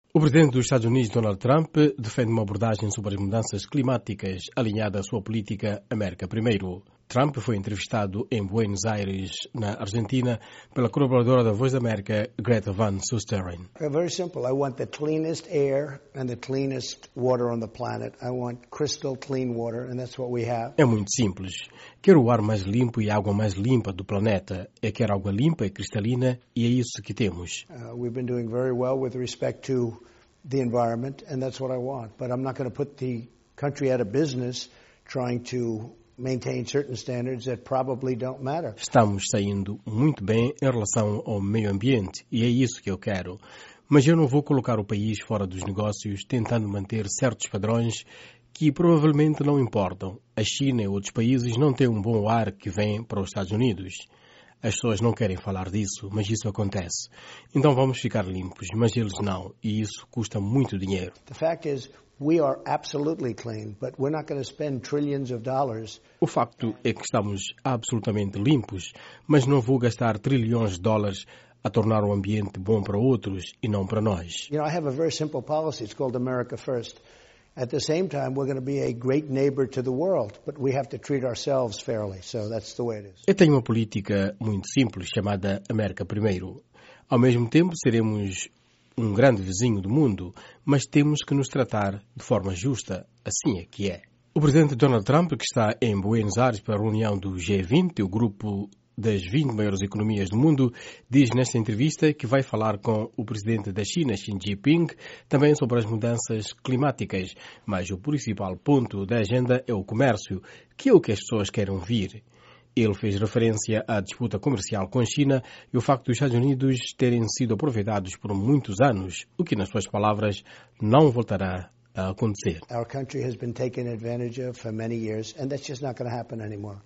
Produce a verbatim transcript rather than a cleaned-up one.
O presidente dos Estados Unidos, Donald Trump, defende uma abordagem sobre as mudanças climáticas alinhada à sua política América Primeiro. Trump foi entrevistado em Buenos Aires, na Argentina, pela colaboradora da Voz da América, Greta Van Susteren. Very simple. I want the cleanest air and the cleanest water on the planet. I want crystal clean water, and that's what we have. É muito simples. Quero o ar mais limpo e a água mais limpa do planeta. Eu quero água limpa e cristalina, e é isso que temos. Uh, we've been doing very well with respect to the environment, and that's what I want. But I'm not going to put the country out of business trying to maintain certain standards that probably don't matter. Estamos saindo muito bem em relação ao meio ambiente, e é isso que eu quero. Mas eu não vou colocar o país fora dos negócios tentando manter certos padrões que provavelmente não importam. A China e outros países não têm um bom ar que vem para os Estados Unidos. As pessoas não querem falar disso, mas isso acontece. Então vamos ficar limpos, mas eles não, e isso custa muito dinheiro. The fact is, we are absolutely clean, but we're not going to spend trillions of dollars. O facto é que estamos absolutamente limpos, mas não vou gastar trilhões de dólares a tornar o ambiente bom para outros e não para nós. You know, I have a very simple policy. It's called America First. At the same time, we're going to be a great neighbor to the world, but we have to treat ourselves fairly. So that's the way it is. Eu tenho uma política muito simples chamada América Primeiro. Ao mesmo tempo, seremos um grande vizinho do mundo, mas temos que nos tratar de forma justa. Assim é que é. O presidente Donald Trump, que está em Buenos Aires para a reunião do G vinte, o grupo das vinte maiores economias do mundo, diz nesta entrevista que vai falar com o presidente da China, Xi Jinping, também sobre as mudanças climáticas. Mas o principal ponto da agenda é o comércio, que é o que as pessoas querem ouvir. Ele fez referência à disputa comercial com a China e o facto dos Estados Unidos terem sido aproveitados por muitos anos, o que, nas suas palavras, não voltará a acontecer. Our country has been taken advantage of for many years, and that's just not going to happen anymore.